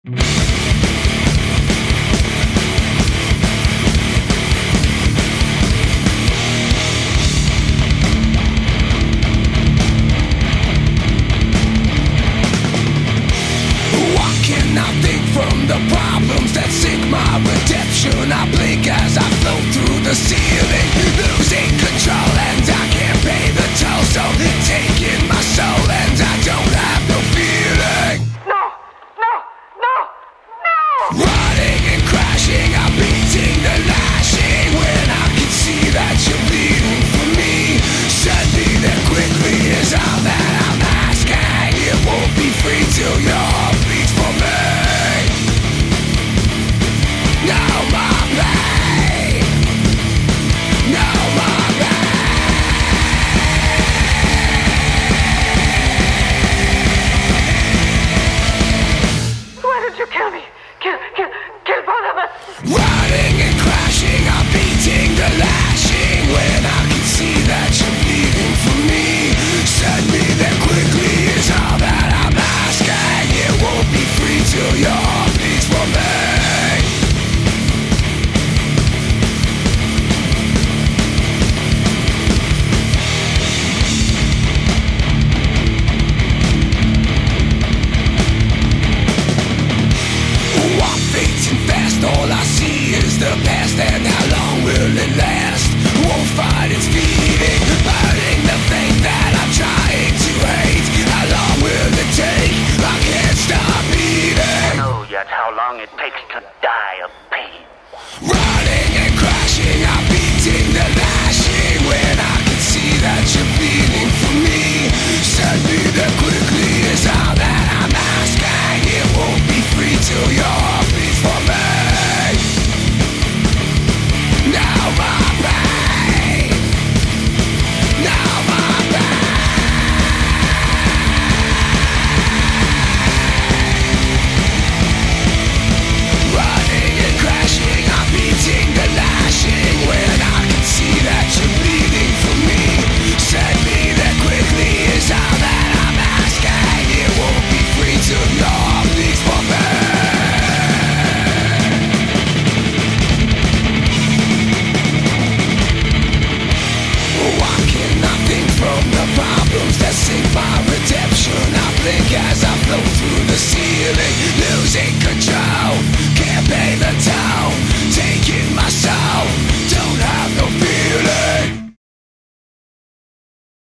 From the problems that sink my redemption, I blink as I float through the ceiling, losing control, and I can't pay the toll. So taking my soul, and I don't have no feeling. No, no, no, no. Running and crashing, I'm beating the lashing. When I can see that you're bleeding for me, send me there quickly is all that I'm asking. It won't be free till your heart bleeds for me. No more pain. No more pain. Why did you kill me? Kill both of us. Running and crashing, I'm beating the lashing. When I can see that you're bleeding for me, send me there quickly is all that I'm asking. It won't be free till your heart bleeds for me. All I see is the past, and how long will it last? Won't find its feeding, burning the thing that I'm trying to hate. How long will it take? I can't stop eating. I know yet how long it takes to die of pain. Right.